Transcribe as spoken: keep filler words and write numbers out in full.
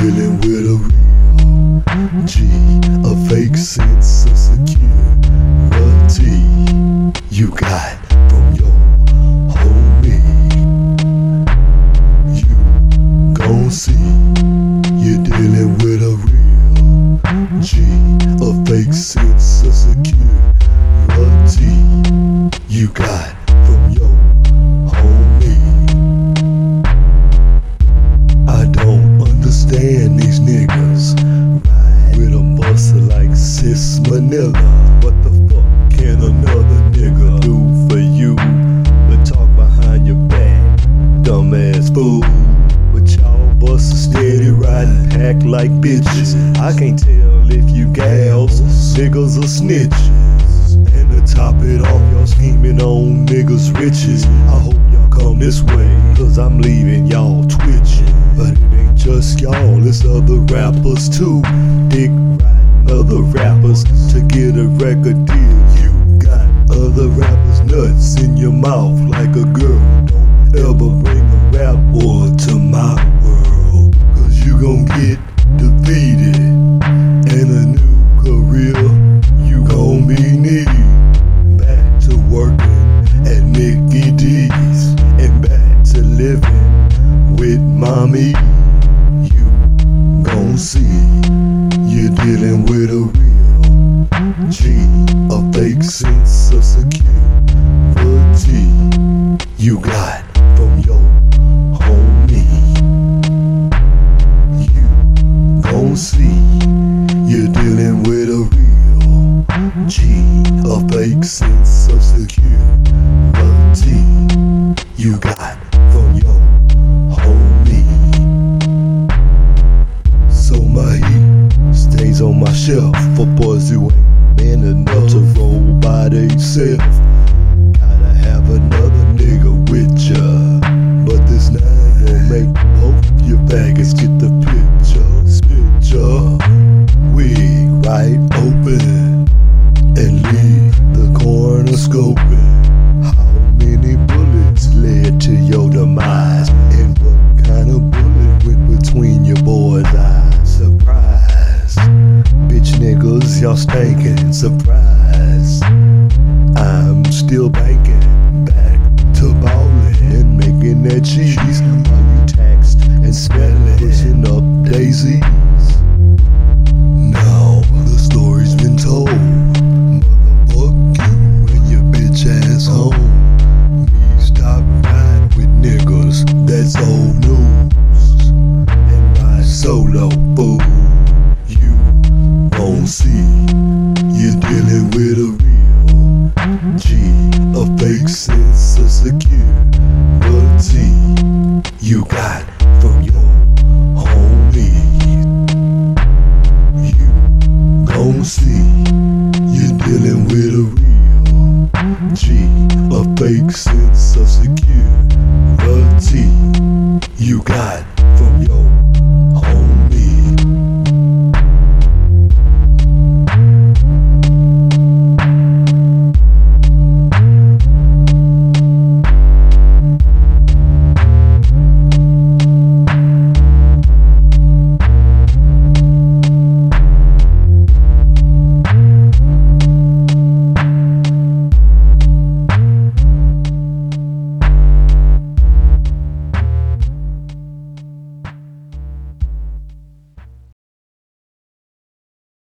dealing with a real G, a fake sense of security you got from your homie. You gon' see you're dealing with a real G, a fake sense of security you got from your homie. I don't understand these niggas ride with a muscle like Sis Manila. What the fuck can another nigga do for you but talk behind your back, dumbass fool? But y'all busters steady riding, act like bitches. I can't tell if you gals, niggas or snitches. And to top it off, y'all scheming on niggas' riches. I hope y'all come this way, cause I'm leaving y'all twitching. But it ain't just y'all, it's other rappers too. Dick riding other rappers to get a record deal. You got other rappers nuts in your mouth like a girl. Don't ever bring a rap war to my world, cause you gon' get defeated. And a new career you gon' be needing. Back to working at Mickey D's and back to living with mommy. You gon' see you're dealing with a real G, a fake sense of security you got from your homie. You gon' see you're dealing with a real G, a fake sense of security you got from your homie. So my heat stays on my shelf for boys who ain't man enough to roll by themselves. Gotta have another nigga with ya, but this nine gon' make both your faggots get the picture. Spit ya wig right open and leave the corner scoping. How many bullets led to your demise, and what kind of bullet went between your boy's eyes? Surprise, bitch niggas, y'all stinking. Surprise, I'm still banking, back to ballin', making that cheese while you taxed and smelling, pushing up daisies. Now the story's been told.